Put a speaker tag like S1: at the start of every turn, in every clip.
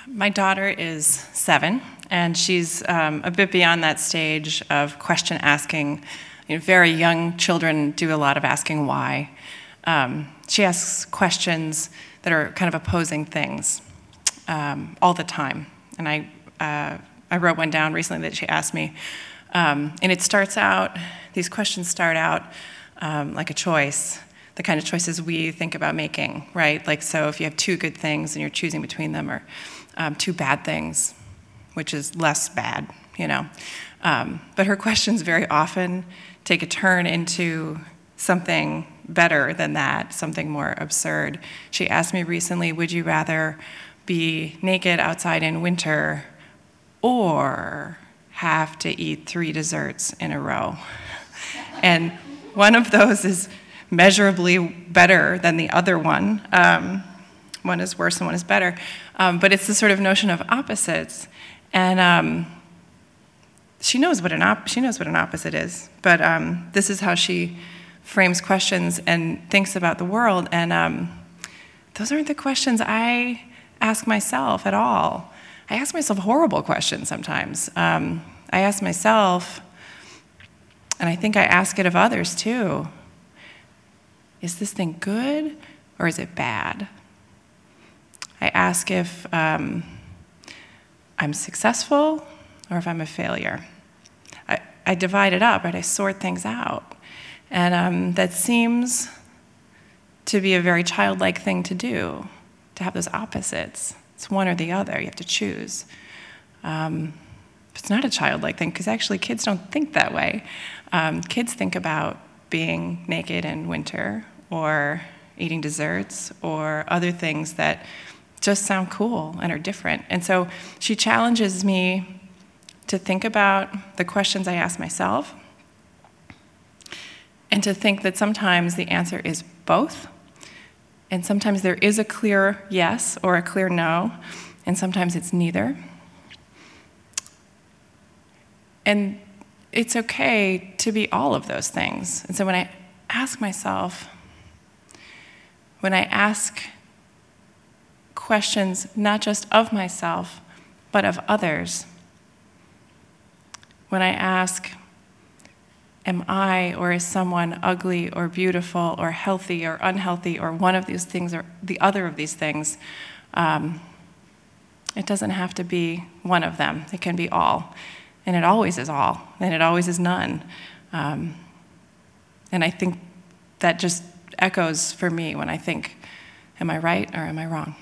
S1: My daughter is 7, and she's a bit beyond that stage of question asking. Very young children do a lot of asking why. She asks questions that are kind of opposing things all the time. And I wrote one down recently that she asked me. And these questions start out like a choice, the kind of choices we think about making, right? Like, so if you have 2 good things and you're choosing between them, or 2 bad things, which is less bad, But her questions very often take a turn into something better than that, something more absurd. She asked me recently, would you rather be naked outside in winter or have to eat 3 desserts in a row? And one of those is measurably better than the other one. One is worse and one is better. But it's the sort of notion of opposites. And she knows what an opposite is. But this is how she frames questions and thinks about the world. And those aren't the questions I ask myself at all. I ask myself horrible questions sometimes. I ask myself, and I think I ask it of others too, is this thing good or is it bad? I ask if I'm successful or if I'm a failure. I divide it up, right? I sort things out. And that seems to be a very childlike thing to do, to have those opposites. It's one or the other. You have to choose. It's not a childlike thing, because actually kids don't think that way. Kids think about being naked in winter or eating desserts or other things that just sound cool and are different. And so she challenges me to think about the questions I ask myself and to think that sometimes the answer is both, and sometimes there is a clear yes or a clear no, and sometimes it's neither. And it's okay to be all of those things. And so when I ask questions not just of myself, but of others, when I ask, am I or is someone ugly or beautiful or healthy or unhealthy or one of these things or the other of these things, it doesn't have to be one of them. It can be all. And it always is all, and it always is none. And I think that just echoes for me when I think, am I right or am I wrong?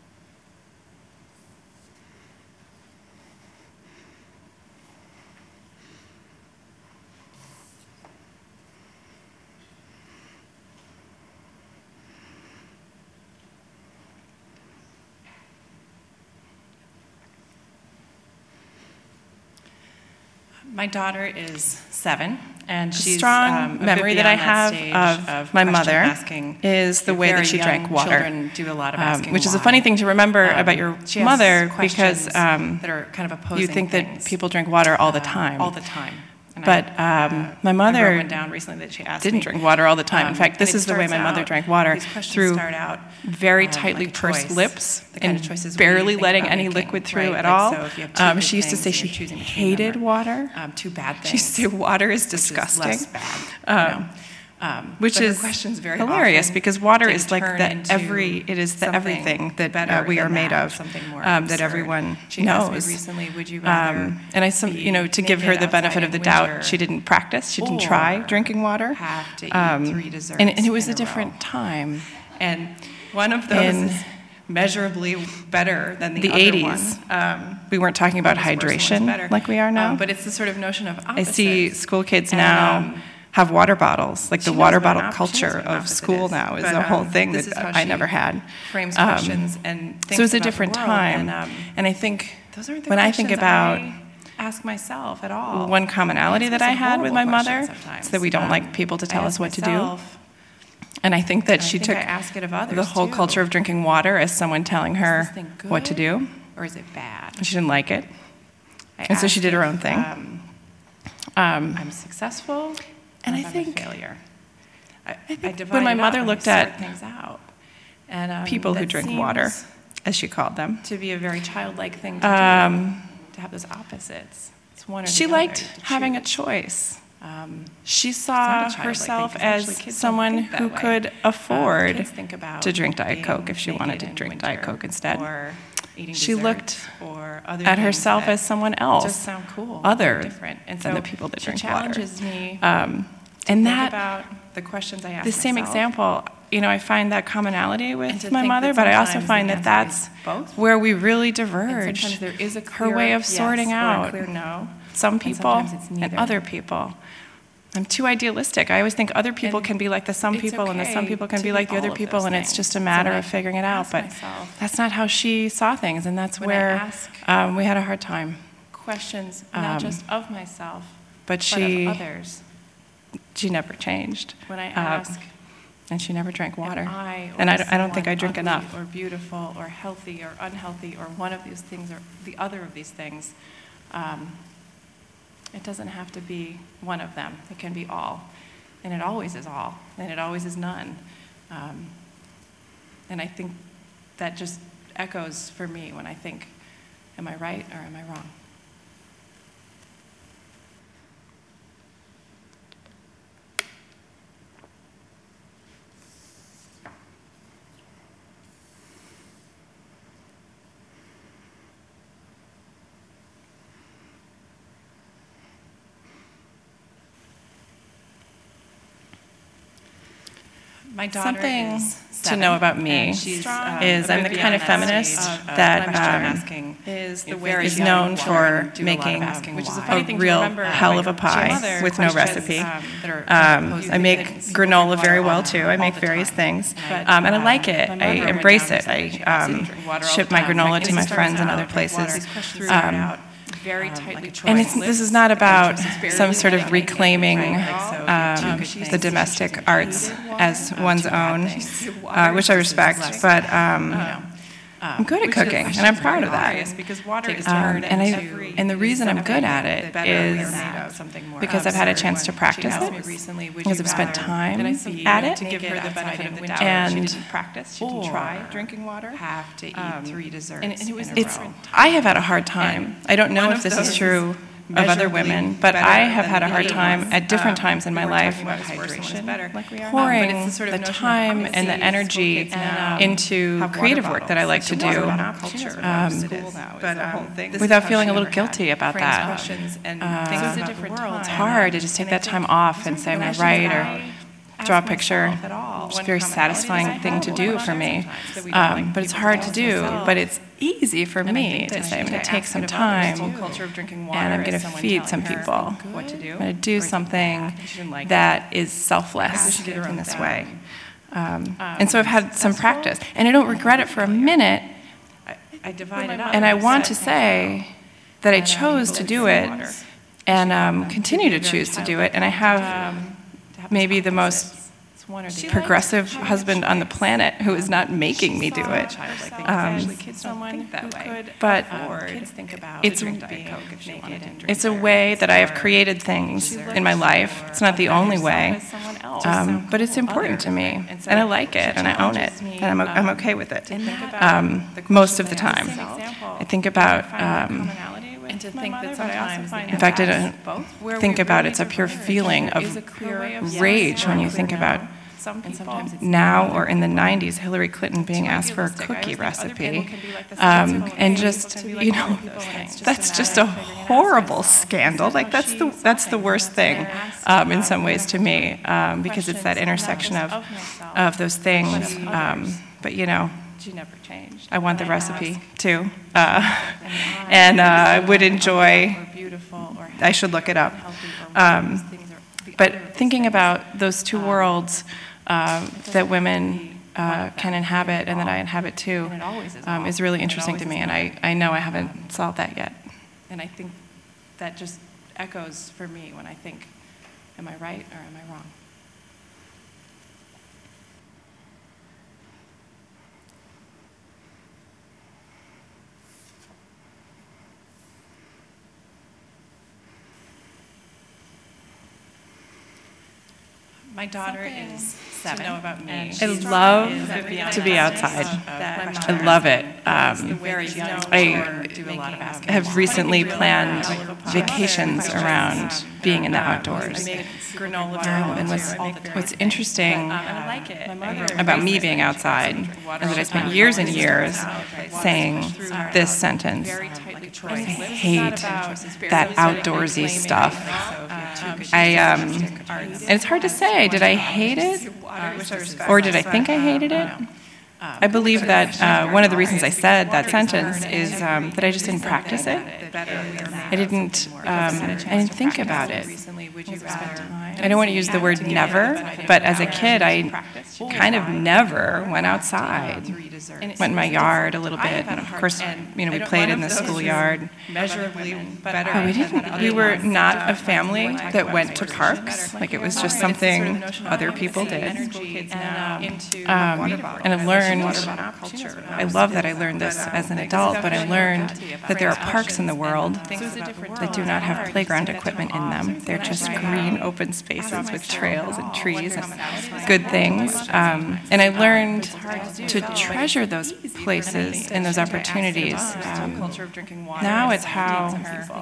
S1: My daughter is 7, and she's
S2: strong memory that I have of my mother is the way that she drank water,
S1: do a lot of asking
S2: which is a
S1: why.
S2: funny thing to remember about your mother, because
S1: that are kind of opposing
S2: you think
S1: things.
S2: that people drink water all the time.
S1: All the time. And
S2: But my
S1: I
S2: mother
S1: wrote one down recently that she asked
S2: didn't
S1: me.
S2: drink water all the time. In fact, this
S1: And it
S2: is the way my
S1: starts
S2: mother
S1: out-
S2: drank water,
S1: these questions
S2: through
S1: start out,
S2: very
S1: like
S2: tightly
S1: a
S2: pursed
S1: choice,
S2: lips
S1: the kind of
S2: and
S1: choices we
S2: barely
S1: think
S2: letting
S1: about
S2: any
S1: making,
S2: liquid through
S1: right?
S2: at
S1: Like,
S2: all.
S1: so if you have 2 good
S2: She used to
S1: things
S2: say
S1: and
S2: she
S1: you're choosing between them,
S2: hated
S1: or,
S2: water.
S1: 2 bad things.
S2: She used to say water is
S1: which is
S2: disgusting.
S1: less bad,
S2: Which
S1: but her
S2: is
S1: questions very
S2: hilarious,
S1: often
S2: because water
S1: take
S2: is
S1: a
S2: like
S1: turn
S2: the
S1: into
S2: everything
S1: something
S2: that
S1: better
S2: we are
S1: than
S2: made
S1: that,
S2: of,
S1: something more
S2: that
S1: absurd.
S2: everyone
S1: She
S2: knows.
S1: asked me recently, would you rather
S2: And to give her the benefit of the doubt, she didn't practice, she didn't try drinking water.
S1: have to eat 3 desserts
S2: and it was
S1: in
S2: a different
S1: row.
S2: time.
S1: And one of those
S2: In
S1: is measurably better than the
S2: The
S1: other
S2: 80s,
S1: one.
S2: we weren't talking about
S1: One is worse, one is
S2: hydration
S1: better.
S2: like we are now.
S1: But it's the sort of notion of
S2: I
S1: opposites.
S2: see school kids
S1: And,
S2: now have water bottles, like
S1: she
S2: the
S1: knows
S2: water
S1: what an
S2: bottle
S1: op- she knows
S2: culture
S1: what an
S2: of
S1: opposite
S2: school
S1: is.
S2: now is
S1: But,
S2: a whole thing
S1: this
S2: that
S1: is how
S2: I
S1: she
S2: never had.
S1: frames questions and thinks
S2: So it's a
S1: about the
S2: different
S1: world,
S2: time.
S1: and,
S2: And I think
S1: those aren't the
S2: when I think
S1: questions
S2: about
S1: I ask myself at all.
S2: one commonality
S1: ask
S2: that I
S1: myself
S2: had with my
S1: horrible
S2: mother
S1: questions sometimes.
S2: is that we don't like people to tell
S1: I
S2: us
S1: ask
S2: what to do.
S1: myself,
S2: And I think that
S1: and I
S2: she
S1: think
S2: took
S1: I ask it of others,
S2: the whole
S1: too.
S2: culture of drinking water as someone telling
S1: Is
S2: her
S1: this thing
S2: what to
S1: good,
S2: do.
S1: or is it bad?
S2: And she didn't like it.
S1: I
S2: And so she
S1: ask
S2: did her
S1: if,
S2: own thing.
S1: I'm successful,
S2: and
S1: or
S2: I
S1: if I'm
S2: think-
S1: a failure. I
S2: think
S1: divide
S2: when my
S1: it
S2: mother
S1: up and I
S2: looked
S1: sort
S2: at
S1: things out. And
S2: people who
S1: that
S2: drink water,
S1: seems
S2: as she called them.
S1: To be a very childlike thing to do, to have those opposites. It's one or
S2: she
S1: the
S2: liked
S1: other,
S2: having a choice. She saw herself as someone who could afford to drink Diet Coke if she wanted to drink Diet Coke instead. She looked at herself as someone else, other than the people that drink water. And that,
S1: the questions I ask
S2: the same
S1: myself.
S2: Example, I find that commonality with my mother, but I also find that that's where we really diverge.
S1: There is a
S2: her way of sorting out some people and other people. I'm too idealistic. I always think other people can be like the some people, and the some people can be like the other people, and it's just a matter of figuring it out. But that's not how she saw things, and that's where we had a hard time.
S1: Questions, not just of myself,
S2: but
S1: of others.
S2: She never changed.
S1: When I ask,
S2: and she never drank water.
S1: And
S2: I don't think I drink enough.
S1: Or beautiful, or healthy, or unhealthy, or one of these things, or the other of these things. It doesn't have to be one of them. It can be all. And it always is all. And it always is none. And I think that just echoes for me when I think, am I right or am I wrong? My daughter
S2: Something
S1: is
S2: to know about me is I'm the kind of feminist that is known for making a real hell of a pie with no recipe. I make granola very well too. I make various things, and I like it. I embrace it. I ship my granola to my friends in other places.
S1: Very tightly
S2: and this is not about some sort of reclaiming the domestic arts as one's own, which I respect, but I'm good at cooking, and I'm proud of that. And the reason I'm good at it is because I've had a chance to practice it, because I've spent time at it, and
S1: try drinking water, have to eat 3 desserts in a row.
S2: I have had a hard time. I don't know if this is true of other women, but I have had a hard time at different times in my life pouring the time and the energy into creative work that I like to do without feeling a little guilty about that. It's hard to just take that time off and say I'm going to write or draw a picture. It's a very satisfying thing to do for me, but it's hard to do. But it's easy for me to say I'm going to take some time and I'm going to feed some people. I'm going to do something that is selfless in this way. And so I've had some practice, and I don't regret it for a minute. And I want to say that I chose to do it and continue to choose to do it, and I have maybe the most progressive husband on the planet who is not making me do it. But it's a way that I have created things in my life. It's not the only way, but it's important to me, and I like it, and I own it, and I'm okay with it most of the time. I think about
S1: And to think that sometimes,
S2: in fact, I don't think about it's a pure feeling of rage when you think about now or in the 90s, Hillary Clinton being asked for a cookie recipe. And just, that's just a horrible scandal. Like, that's the worst thing in some ways to me, because it's that intersection of those things. But, I want the recipe too. And I would enjoy, I should look it up. But thinking about those two worlds that women can inhabit and that I inhabit too is really interesting to me, and I know I haven't solved that yet.
S1: And I think that just echoes for me when I think, am I right or am I wrong? My daughter is 7.
S2: I love to be outside. I love it.
S1: I have recently planned vacations around being in the outdoors. And what's interesting about me being outside is that I spent years and years saying this sentence: I hate that outdoorsy stuff. And it's hard to say, did I hate it? Or did I think I hated it? I believe that one of the reasons I said that sentence is that I just didn't practice it. I didn't think about it. I don't want to use the word never, but as a kid, I kind of never went outside. Went in my yard a little bit, and of course, we played in the schoolyard. We were not a family that went to parks. Like, it was just something other people did. And I've learned, I love that I learned this as an adult, but I learned that there are parks in the world that do not have playground equipment in them. They're just green, open spaces with trails and trees and good things. And I learned to treasure those places and those opportunities. Now it's how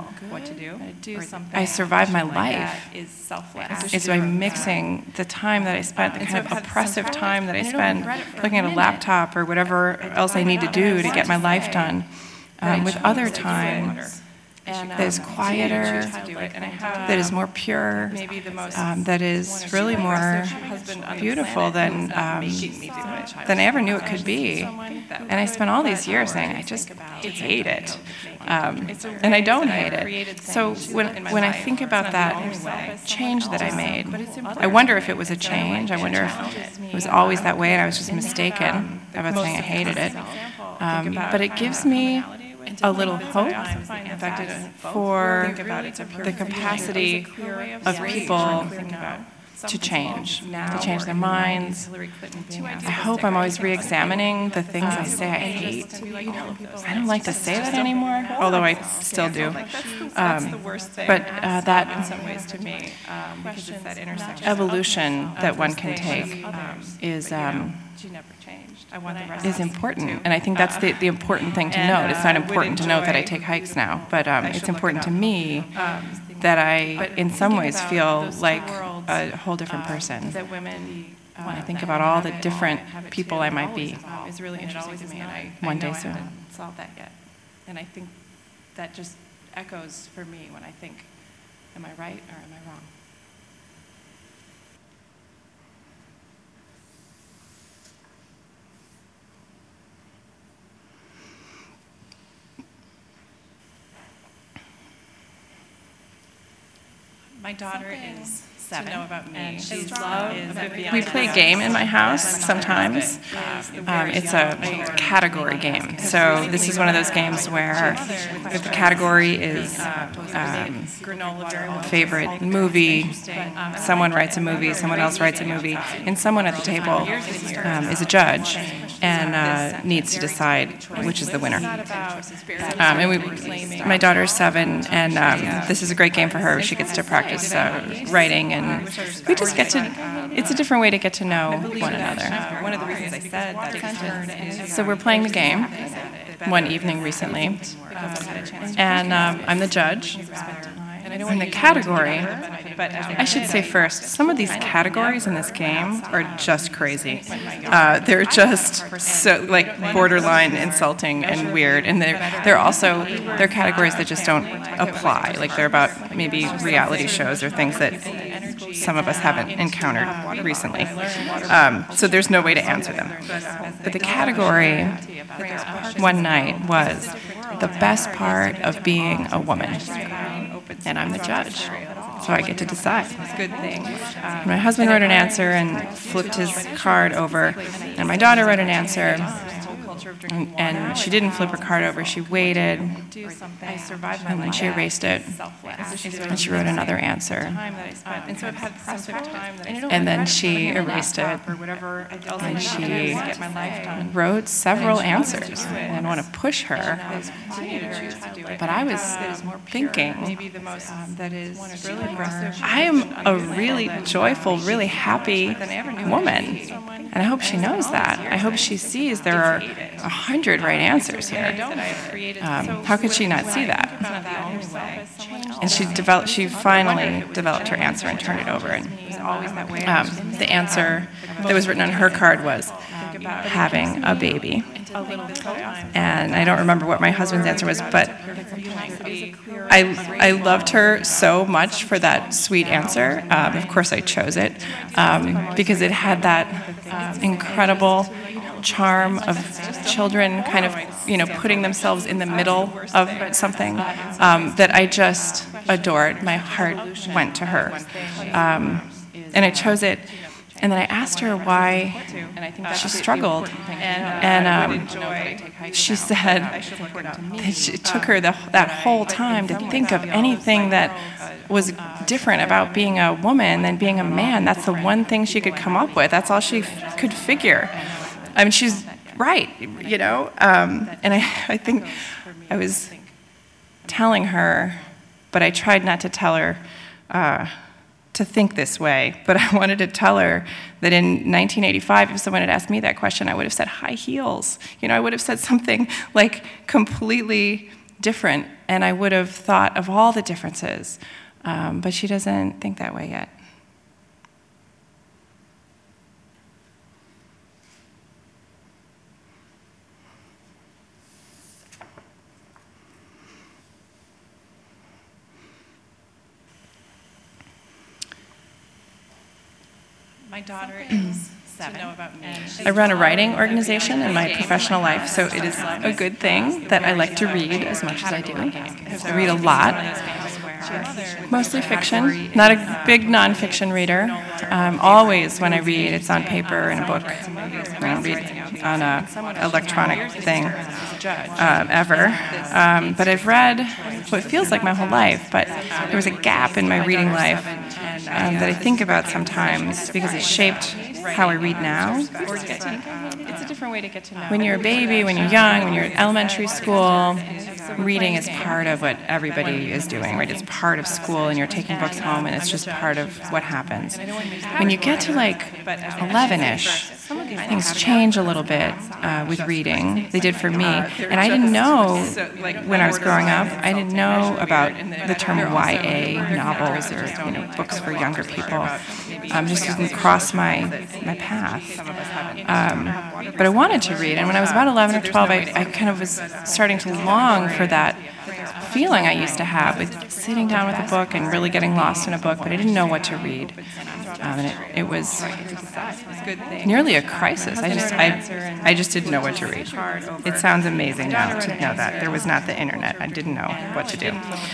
S1: I survive my life. It's by mixing the time that I spent, the kind of oppressive time that I spend looking at a laptop or whatever else I need to do to get my life done, with other time that is quieter, that is more pure, that is really more beautiful than I ever knew it could be. And I spent all these years saying, I just hate it. And I don't hate it. So when I think about that change that I made, I wonder if it was a change. I wonder if it was always that way and I was just mistaken about saying I hated it. But it gives me a little hope for the capacity of people to change their minds. I hope I'm always re-examining the things I say I hate. I don't like to say that anymore, although I still do. But that in some ways to me, because it's that intersection evolution that one can take is important. And I think that's the important thing to note. It's not important to note that I take hikes now, but it's important to me that I, in some ways, feel like a whole different person. When I think about all the different people I might be one day soon. Solved that yet. And I think that just echoes for me when I think, am I right or am I wrong? My daughter is 7, to know about me. And she's we play a game in my house sometimes. It's a category game. So this is one of those games where if the category is favorite movie, someone writes a movie, someone else writes a movie, and someone at the table is a judge and needs to decide which is the winner. My daughter's 7, and this is a great game for her. She gets to practice writing, and we just get to, it's a different way to get to know one another. One of the reasons I said that. So we're playing the game one evening recently, and I'm the judge. In the category, I should say first, some of these categories in this game are just crazy. They're just so like borderline insulting and weird, and they're also categories that just don't apply. Like they're about maybe reality shows or things that some of us haven't encountered recently. So there's no way to answer them. But the category one night was the best part of being a woman. And I'm the judge, so I get to decide. Good thing. My husband wrote an answer and flipped his card over, and my daughter wrote an answer, and she didn't flip her card over. She waited, and then she erased it, and she wrote another answer. And then she erased it, and she wrote several answers. I didn't want to push her, but I was thinking, I am a really joyful, really happy woman, and I hope she knows that. I hope she sees there are 100 right answers here. How could she not see that? And she finally developed her answer and turned it over. And the answer that was written on her card was having a baby. And I don't remember what my husband's answer was, but I loved her so much for that sweet answer. Of course, I chose it because it had that incredible charm of children kind of, putting themselves in the middle of something that I just adored. My heart went to her. And I chose it. And then I asked her why she struggled, and she said that it took her that whole time to think of anything that was different about being a woman than being a man. That's the one thing she could come up with. That's all she could figure. I mean, she's right, and I think I was telling her, but I tried not to tell her to think this way, but I wanted to tell her that in 1985, if someone had asked me that question, I would have said high heels. I would have said something like completely different, and I would have thought of all the differences. But she doesn't think that way yet.
S2: My daughter is 7.
S1: I run a writing organization in my professional life, so it is a good thing that I like to read as much as I do. I read a lot, mostly fiction, not a big nonfiction reader. Always when I read, it's on paper in a book. I don't read on an electronic thing ever. But I've read what feels like my whole life, but there was a gap in my reading life that I think about sometimes because it shaped how I read now.
S2: It's a different way to get to know.
S1: When you're a baby, when you're young, when you're in elementary school, reading is part of what everybody is doing, right? It's part of school, and you're taking books home, and it's just part of what happens. When you get to like 11-ish, things change a little bit with reading. They did for me. And I didn't know, when I was growing up, I didn't know about the term YA novels or books for younger people. Just didn't cross my path. But I wanted to read, and when I was about 11 or 12, I kind of was starting to long for that feeling I used to have with sitting down with a book and really getting lost in a book, but I didn't know what to read. And it was nearly a crisis. I just didn't know what to read. It sounds amazing now to know that. There was not the internet. I didn't know what to do.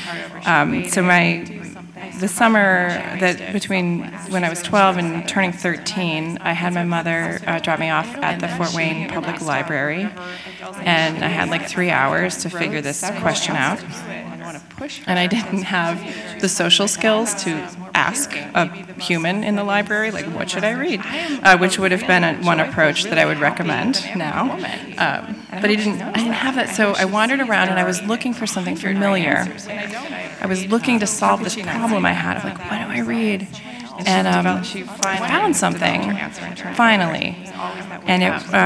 S1: So the summer that between when I was 12 and turning 13, I had my mother drop me off at the Fort Wayne Public Library, and I had like 3 hours to figure this question out. And I didn't have the social skills to ask a human in the library, like, what should I read? Which would have been one approach that I would recommend now. But I didn't have that, so I wandered around and I was looking for something familiar. I was looking to solve this problem I had of like, what do I read? And I found something, finally. And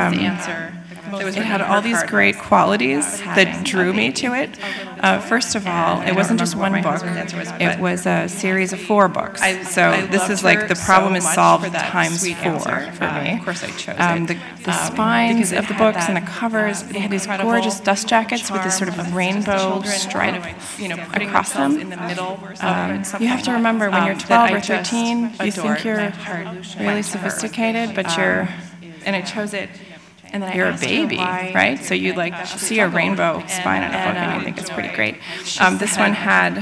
S1: it had all these great qualities that drew me to it. First of all, it wasn't just one book. It was a series of 4 books. So this is like the problem is solved times 4 for me. Of course I chose it. The spines of the books and the covers, they had these gorgeous dust jackets with this sort of rainbow stripe across them. You have to remember, when you're 12 or 13, you think you're really sophisticated, but and I chose it. And then you're a baby, right? So you like see a rainbow spine on a book and you think it's pretty great. This one had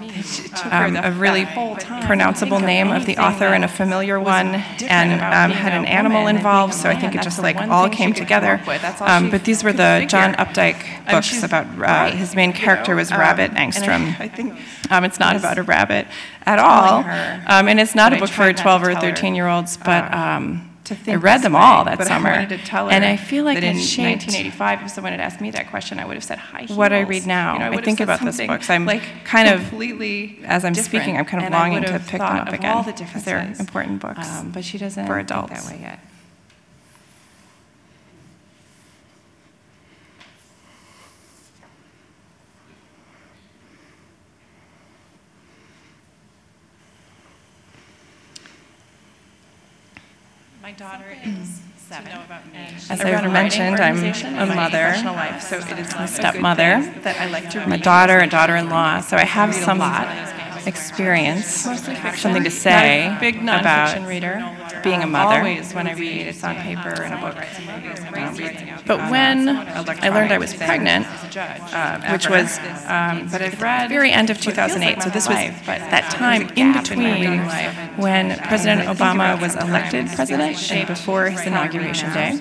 S1: a really pronounceable name of the author and a familiar one, and had an animal involved, so I think it just like all came together. But these were the John Updike books about, his main character was Rabbit Angstrom. It's not about a rabbit at all, and it's not a book for 12 or 13-year-olds, but I read them all that summer, and I feel like in 1985, if someone had asked me that question, I would have said high heels. What I read now, I think about those books. I'm kind of, as I'm speaking, I'm kind of longing to pick them up again, because they're important books but she doesn't for adults. Think that way yet. My daughter is 7.
S2: As I've mentioned, I'm a mother,
S1: so it is
S2: a stepmother,
S1: that I like to read.
S2: I'm a daughter and daughter-in-law, so I have some experience, something to say about being a mother.
S1: Always when I read, it's on paper in a book.
S2: But when I learned I was pregnant, which was at the very end of 2008, so this was that time in between when President Obama was elected president and before his inauguration day.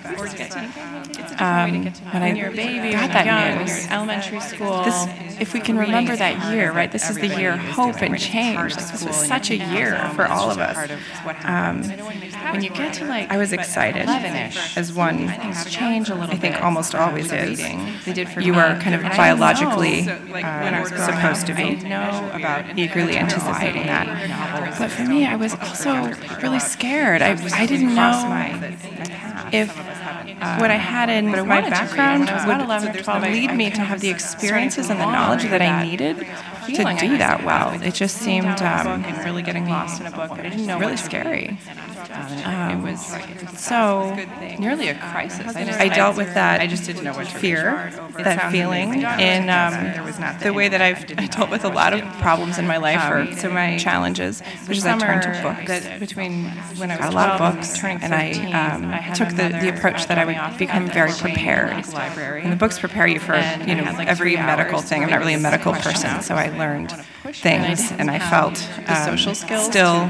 S2: When I got that news,
S1: elementary school.
S2: if we can remember that year, right? This is the year hope and change. This was such a year for all of us.
S1: When you get to
S2: I was excited, as one
S1: change a little
S2: I think almost always is.
S1: They did for
S2: You are kind of biologically
S1: supposed to be
S2: eagerly anticipating that. But for me, I was also really scared. I didn't know if what I had in my background would lead me to have the experiences and the knowledge that I needed to do that well. It just seemed
S1: really getting lost in a book, but I didn't know
S2: really scary.
S1: It was so nearly a crisis.
S2: I dealt with that
S1: I just didn't know what
S2: fear, that feeling, in the way that I've dealt with a lot of problems in my life or challenges, which is I turned to books.
S1: Between when I was
S2: got a lot of books, and I took the approach that I would become very prepared. And the books prepare you for every medical thing. I'm not really a medical person, so I learned things, and I felt
S1: social skills
S2: still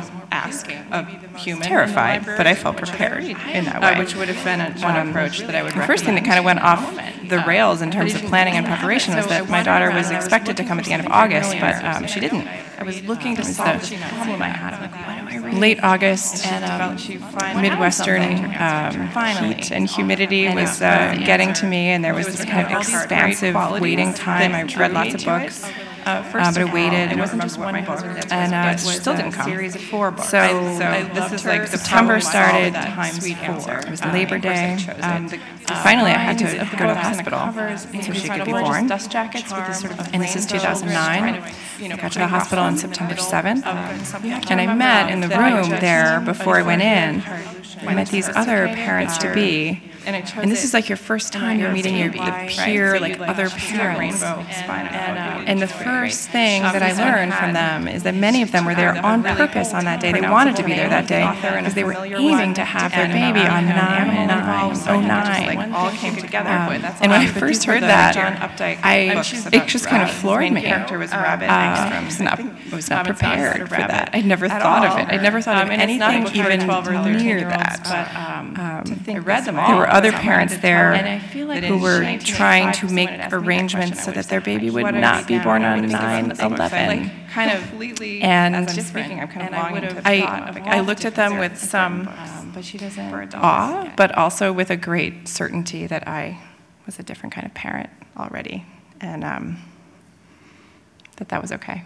S1: a human
S2: terrified, but I felt prepared in that way.
S1: Which would have been one approach that I would recommend.
S2: The first thing that kind of went off the rails in terms of planning and preparation was that my daughter was expected to come at the end of August, but she didn't.
S1: I was looking to solve the problem I had. I'm like, what do I read?
S2: Late August, Midwestern heat and humidity was getting to me, and there was this kind of expansive waiting time. I read lots of books. But I waited.
S1: It wasn't just one book,
S2: and she still didn't come.
S1: Series of 4 books.
S2: So
S1: this is like
S2: September started.
S1: Sweet answer.
S2: It was Labor Day. Finally, I had to go to the hospital so she could be born.
S1: Dust jackets with this sort of
S2: and this is 2009. I got to the hospital on September 7th, and I met in the room there before I went in. I met these other parents-to-be. And this is like your first time you're meeting the peer, like other parents. And the first thing that I learned from them is that many of them were there on purpose on that day. They wanted to be there that day because they were aiming to have their baby on 9/9/09.
S1: All came together.
S2: And when I first heard that, it just kind of floored me. I was not prepared for that. I'd never thought of it. I'd never thought of anything even near that.
S1: I read them all.
S2: There were other parents there who were trying to make arrangements so that their baby would not be born on 9/11. And I looked at them with some awe, but also with a great certainty that I was a different kind of parent already, and that was okay.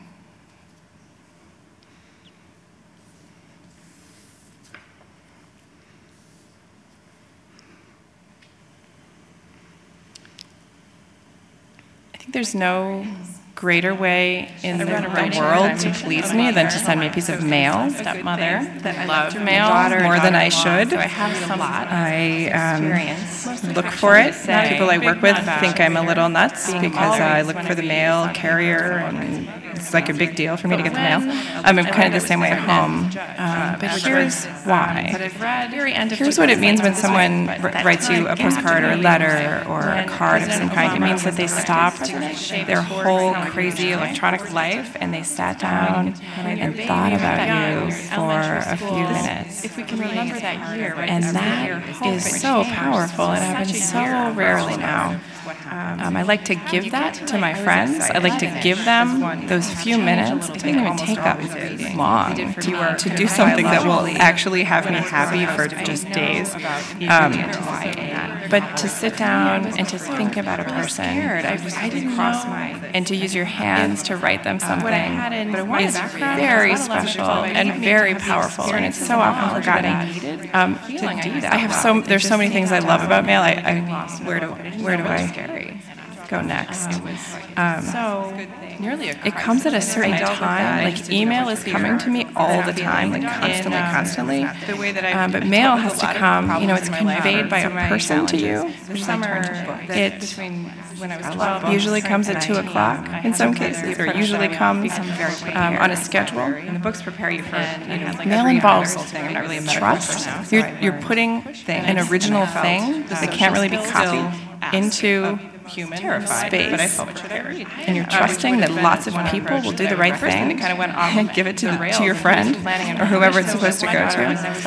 S2: There's no greater way in the world to please me than to send me a piece of mail.
S1: Stepmother
S2: that love mail more than I should.
S1: So I have a lot.
S2: I look for it. People I work with think I'm a little nuts because I look for the mail carrier, and it's like a big deal for me to get the mail. I'm kind of the same way at home. But here's why. Here's what it means when someone writes you a postcard or a letter or a card of some kind. It means that they stopped their whole crazy electronic life and they sat down and thought about you for a few minutes.
S1: If we can remember that year, right?
S2: And that is so powerful. It happens so rarely now. I like to give that to my friends. I like to give them those few minutes. It doesn't even take that long to do something that will actually have me happy for just days. But to sit down and to think about a person, and to use your hands to write them something is very special and very powerful, and it's so often forgotten. There's so many things I love about mail. Where do I go next. It comes at a certain time. Like email is coming to me all the time, like constantly. But mail has to come. It's conveyed by a person to you. It usually comes at 2:00 in some cases, or usually comes on a schedule.
S1: And the books prepare you for
S2: mail involves trust. You're putting an original thing that can't really be copied into space, and you're trusting that lots of people will do the right thing and give it to your friend or whoever it's supposed to go to.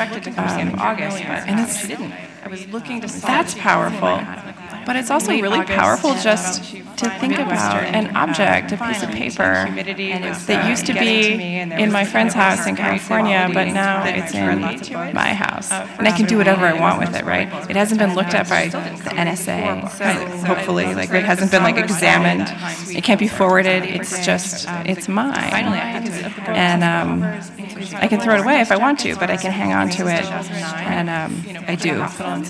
S2: And that's powerful. But it's also really powerful just to think about an object, a piece of paper that used to be in my friend's house in California, but now it's in my house. And I can do whatever I want with it, right? It hasn't been looked at by the NSA, hopefully. Like, it hasn't been, examined. It can't be forwarded. It's just, it's mine. And I can throw it away if I want to, but I can hang on to it, and I do.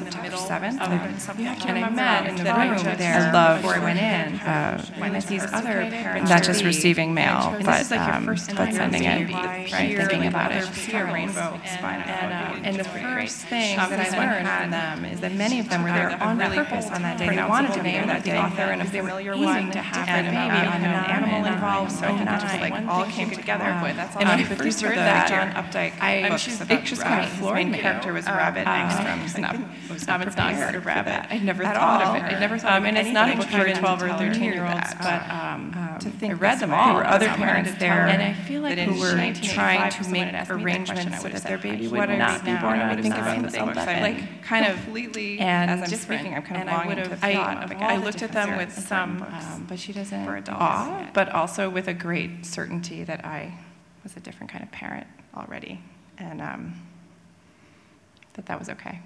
S2: And I met in the room there. I love before I went in. Not just receiving mail, but sending it, right? Thinking about it. And the first thing that I learned from them is that many of them were there on purpose on that day. They wanted to name that the author and a familiar one to have a baby on an animal involved, so not just all came together. And when I first heard that, John Updike, it just kind of floored me. His main character was Rabbit Angstrom's. It's not prepared a rabbit. I'd never thought of it. I'd never thought of and it's not a book for 12 or 13-year-olds, but I read them all. There were other parents there, and I feel like who were trying to make arrangements so that their baby would not be born. I would think about themselves kind of completely. And as I'm speaking, I'm kind of longing to thought. I looked at them with some, but she doesn't awe, but also with a great certainty that I was a different kind of parent already, and that was okay.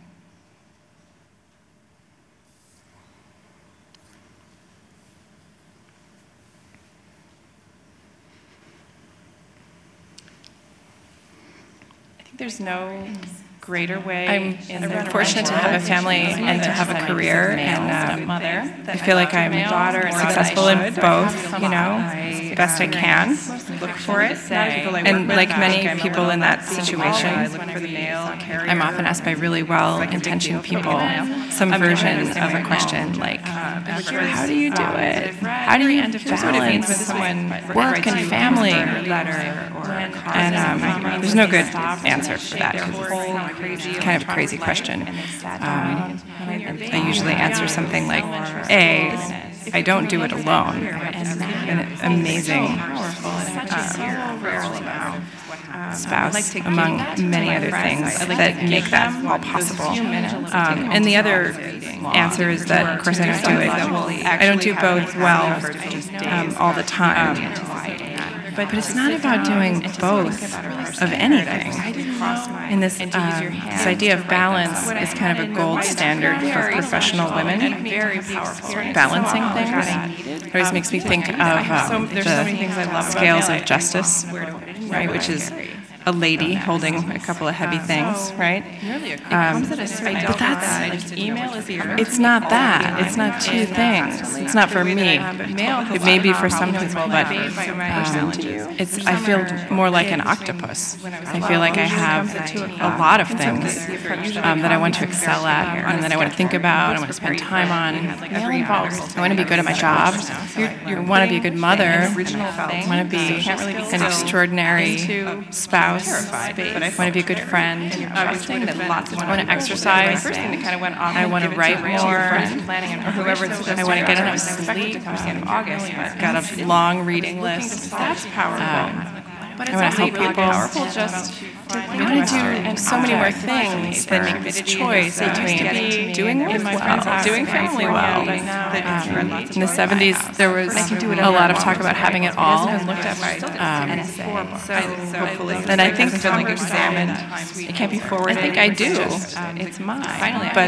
S2: There's no greater way. I'm fortunate to have a family and to have a career, and I feel like I'm successful in both, best I can. Look for it. And like many people in that situation, I'm often asked by really well-intentioned people some version of a question like, how do you do it? How do you balance work and family? And there's no good answer for that because it's kind of a crazy question. I usually answer something like, I don't do it alone. An amazing spouse, among many other things that make that all possible. And the other answer is that, of course, I don't do it. I don't do both well all the time. But it's not about doing both of anything. And this idea of balance is kind of a gold standard for professional women. Balancing things. It always makes me think of the scales of justice, right, which is a lady holding a couple of heavy things, right? But it's not that. It's not two things. It's not for me. It may be for some people, but I feel more like an octopus. I feel like I have a lot of things that I want to excel at and that I want to think about, and I want to spend time on. I want to be good at my job. I want to be a good mother. I want to be an extraordinary spouse. I want to be a good friend. I want to exercise. I want to write more. I want to get enough sleep. I've got a long reading list. That's powerful. I want to help people. I want to do so many more things than make this choice between doing work well, doing family well. In the 70s, there was a lot of talk about having it all. And I think it can't be forwarded. I think I do. It's mine. But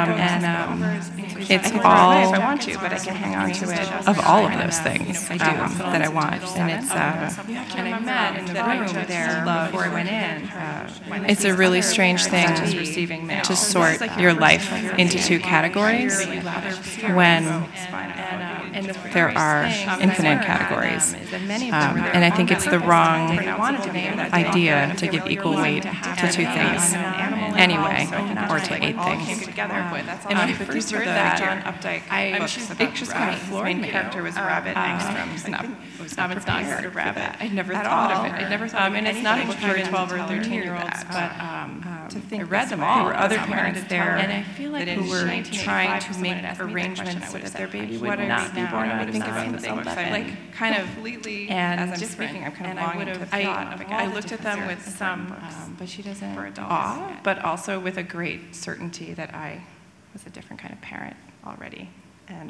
S2: it's all if I want to, but I can hang on to it. Of all of those things that I want, and it's and I met in the room there before I went in. It's a really strange thing to sort your life into two categories when
S1: there are infinite categories. And I think it's the wrong idea to give equal weight to two things anyway, or to eight things.
S2: And when I first heard that John Updike, it just kind of floored me. Character was Rabbit Angstrom's. It's not heard of Rabbit. I'd never thought of it. I'd never thought of it. And it's not even for 12 or 13-year-olds, but to think I read them all. There were other parents there, and I feel like who were trying to make arrangements so that their baby would not be born. I would think about the things like kind of completely. And as I'm speaking, I'm kind of longing to thought of. I looked at them with some,
S1: but she doesn't
S2: awe, but also with a great certainty that I was a different kind of parent already, and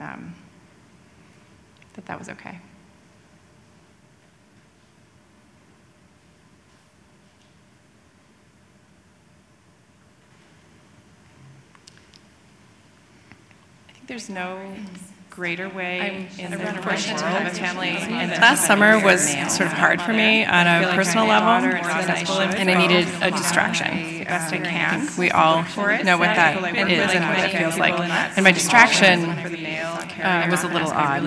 S2: that was okay. There's no greater way in the world to have a family.
S1: Last summer was sort of hard for me on a personal level, and I needed a distraction.
S2: Best I can.
S1: We all know what that is and what that feels like. And my distraction was a little odd.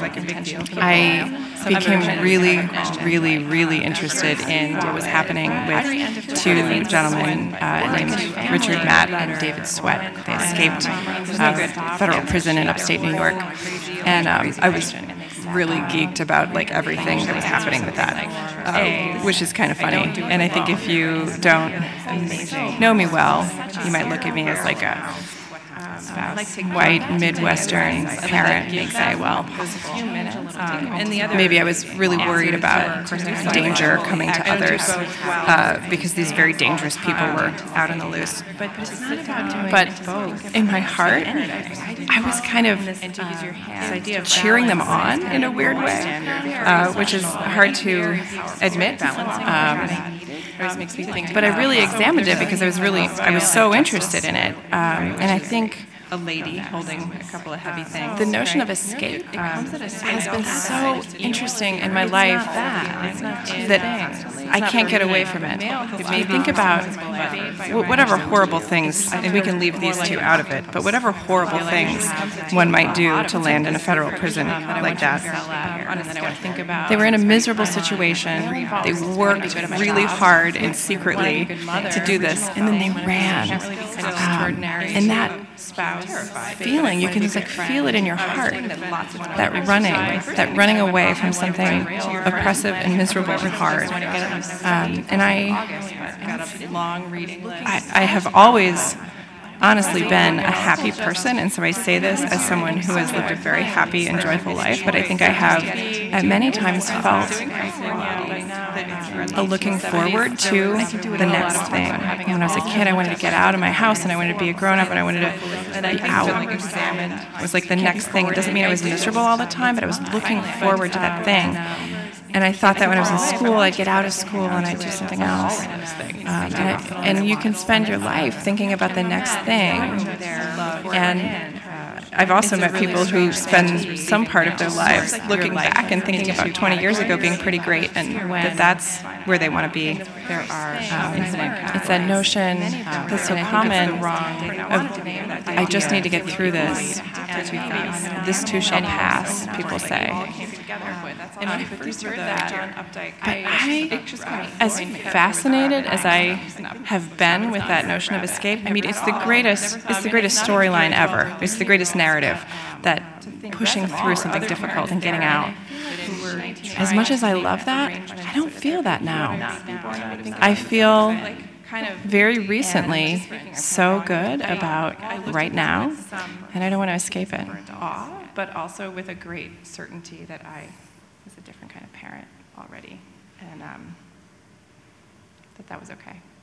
S1: I became really, really interested in what was happening with two gentlemen named Richard Matt and David Sweat. They escaped federal prison in upstate New York. And I was really geeked about like everything that was happening with that, which is kind of funny. And I think if you don't know me well, you might look at me as like a white Midwestern parent and say, well, maybe I was really worried about danger coming to others because these very dangerous people were out on the loose. But in my heart, I was kind of cheering them on in a weird way, which is hard to admit. But I really examined it because I was so interested in it, and I think
S2: a lady holding a couple of heavy things.
S1: The notion of escape has been so interesting in my life that I can't get away from it. I think about whatever horrible things, and we can leave these two out of it, but whatever horrible things one might do to land in a federal prison like that. They were in a miserable situation. They worked really hard and secretly to do this, and then they ran. And that feeling, you can just like feel it in your heart, that running away from something oppressive and miserable and hard. And I have always honestly been a happy person, and so I say this as someone who has lived a very happy and joyful life, but I think I have at many times felt a looking forward to the next thing. When I was a kid, I wanted to get out of my house, and I wanted to be a grown-up, and I wanted to be out. It was like the next thing. It doesn't mean I was miserable all the time, but I was looking forward to that thing. And I thought that when I was in school, I'd get out of school and I'd do something else. And you can spend your life thinking about the next thing. And I've also met people who spend some part of their lives looking back and thinking about 20 years ago being pretty great, and that's where they want to be. It's that notion that's so common of, I just need to get through this. This too shall pass, people say.
S2: And when I first heard that, John Updike,
S1: as fascinated as I have been with that notion of escape, I mean, it's the greatest storyline ever. It's the greatest narrative, that pushing through something difficult and getting out. As much as I love that, I don't feel that now. I feel very recently so good about right now, and I don't want to escape it.
S2: But also with a great certainty that I was a different kind of parent already, and that was okay.